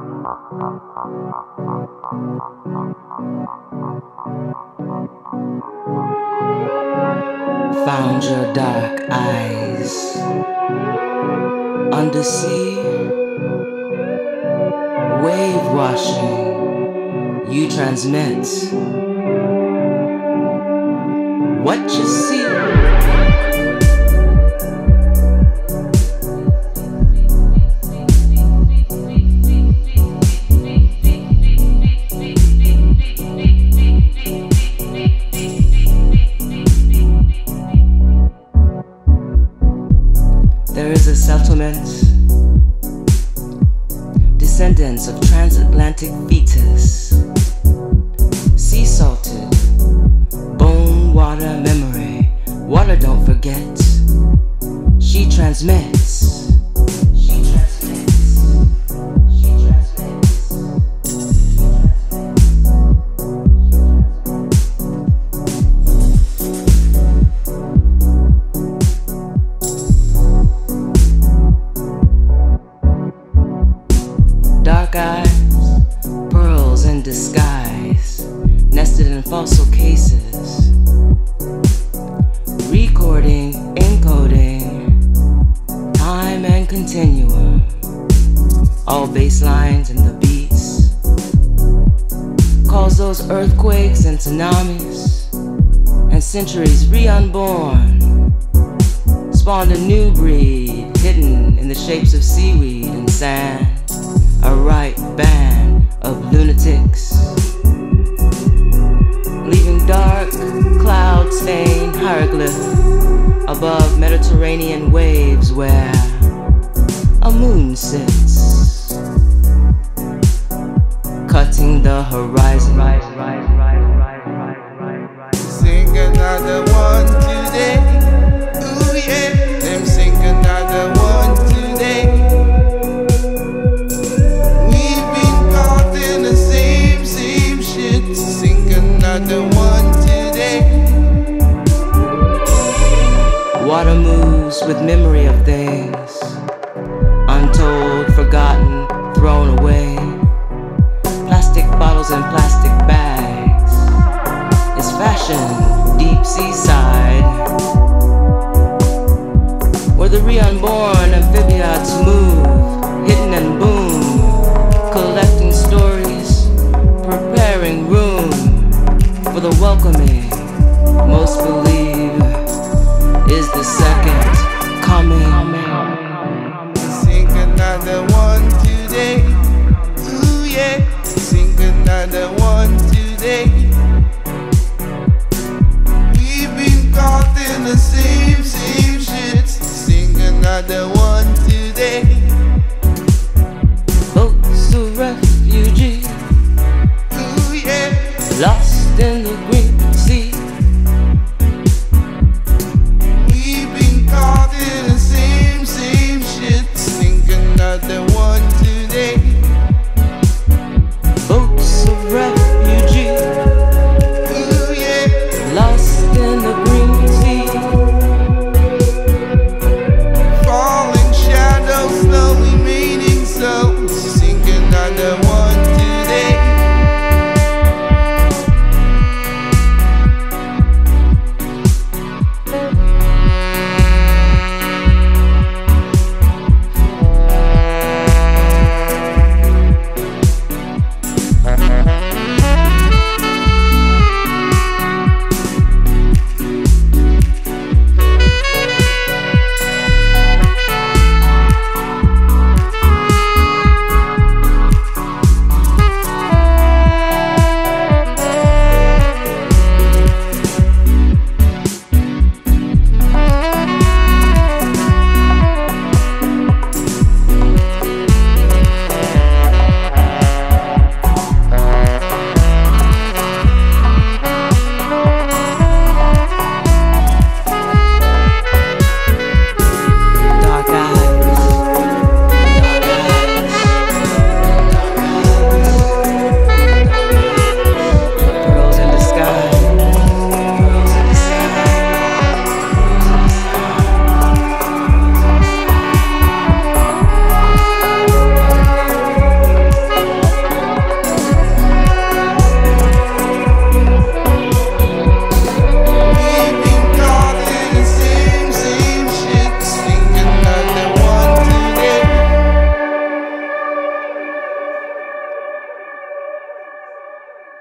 Found your dark eyes undersea, wave washing, you transmit what you see. There is a settlement, descendants of transatlantic fetus, sea salted, bone water memory, water don't forget, she transmits. Dark eyes, pearls in disguise, nested in fossil cases, recording, encoding, time and continuum, all bass lines and the beats, cause those earthquakes and tsunamis, and centuries re-unborn, spawned a new breed, hidden in the shapes of seaweed and sand. A right band of lunatics, leaving dark, cloud-stained hieroglyph above Mediterranean waves where a moon sits, cutting the horizon. Sing another one today. Ooh yeah, them sing another one today. Another one today. Water moves with memory of things untold, forgotten, thrown away. Plastic bottles and plastic bags is fashion deep seaside, where the re-unborn amphibians move, hidden and boom, collecting stories, preparing room for the welcoming, most believe is the second coming. Sing another one today. Ooh yeah, sing another one today. We've been caught in the same shit. Sing another one.